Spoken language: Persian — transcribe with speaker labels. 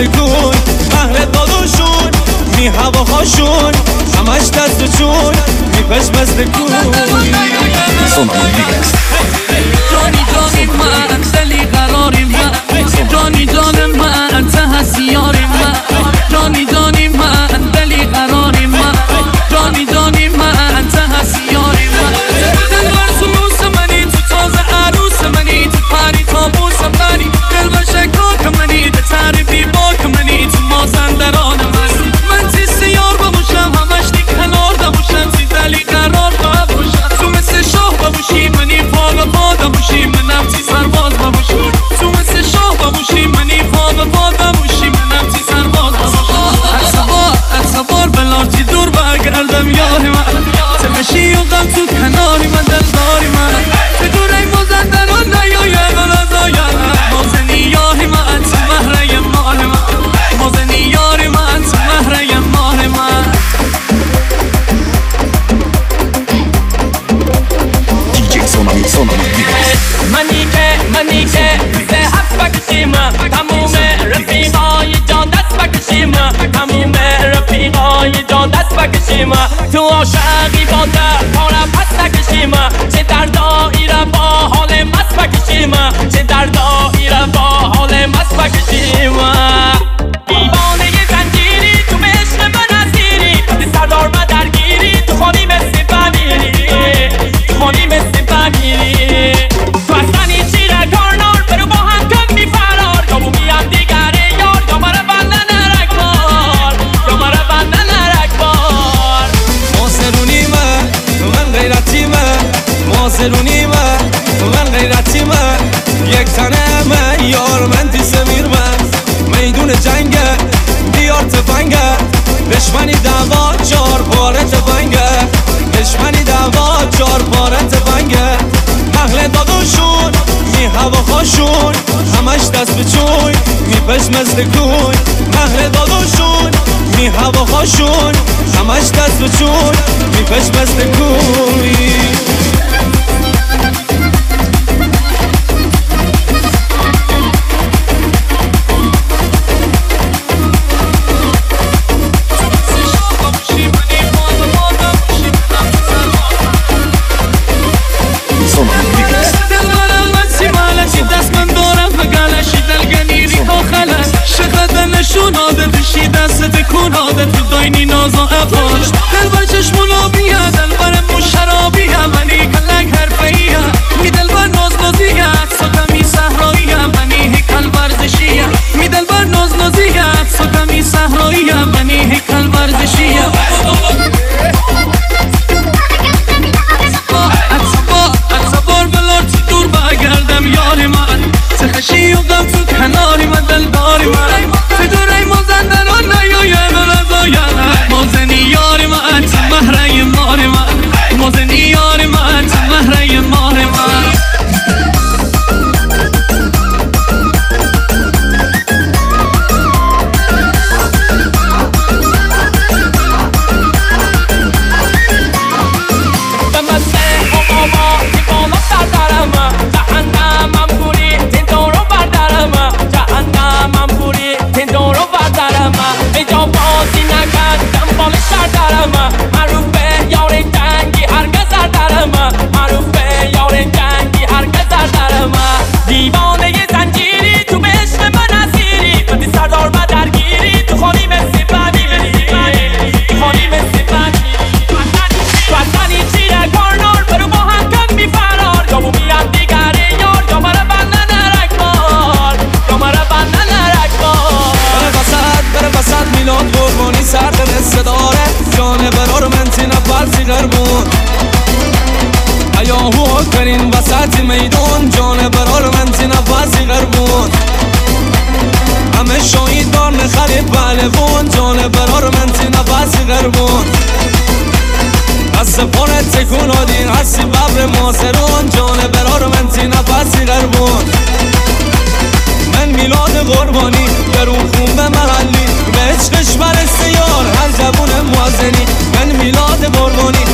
Speaker 1: کوی اهل داداشون می هواهاشون همش دست و چون می پش مثل کوی
Speaker 2: جانی جانی من دلی قراری من جانی جان من انت هستیاری من جانی جانی من دلی قراری من جانی جانی من انت هستیاری من دل بر سلوس منی تو تازه عروس منی تو پری تابوس منی دل بر شکاک منی به تعریفی باک منی تو مازندران من تیست یار بموشم همش دی کنار دموشم سی دلی قرار بموشم تو مثل شاه بموشی منی پا به پا دموشی منم تی سرباز بموشی تو مثل شاه بموشی منی پا به پا دموشی منم تی سرباز بموشی هر بار بلارتی دور برگردم یاری من تمشی و غم تو کناری من دلداری من بدون این مازندران نیاید و نزاید مازنی یاری من تو مهره ماه من مازنی یاری من تو مهره ماه من منی که سه هفت بکشیم تموم رفیقای جان دست بکشیم تموم رفیقای جان دست بکشیم تو عاشقی با در پاره پس نکشیم چه در دایره با حال مست بکشیم چه در دایره با حال مست بکشیم دیوانه زنجیری تو عشق من اسیری سردار من درگیری تو خانی مثل فمیری تو خانی مثل فمیری تو اصلانی چیره کارنار برو با هم کن بی فرار یا بومیم دیگره یار یا مرا بندن رکبار یا مرا بندن رکبار
Speaker 1: ماسرونی من غیرتی ماسرونی من غیرتی یک تنه من یار من تی سمیر میدون جنگه بیار تفنگه دشمنی دعوا چار پاره تفنگه دشمنی دعوا چار پاره تفنگه اهل داداشون می هواهاشون همش دست به چوی می پش مثل کوی اهل داداشون می هواهاشون همش دست به چوی می پش مثل کوی
Speaker 2: عادت تو داینی ناز و افاش دل بر چشمونا بیه دل بر مشرابیه منی کلک حرفیه می دل بر ناز نازیه سکمی صحراییه منی هیکل ورزشیه می دل بر ناز نازیه سکمی صحراییه منی هیکل ورزشیه اتبار بلارتی دور برگردم یاری من تخشی و غم تو کناری من دلداری من فدورای مازندران نیاید و نزاید مازنی یاری من تو مهره مار من مازنی یاری من تو مهره مار من
Speaker 1: ترین وسط میدون جان برار من تی نفسی غربون همه شاید دار نخری پهلوون جان برار من تی نفسی غربون از سپانت تکون آدین هستی ببر ماسرون جان برار من تی نفسی غربون من میلاد قربانی درون خون به محلی به عشقش برسته یار هر جوون موزنی من میلاد قربانی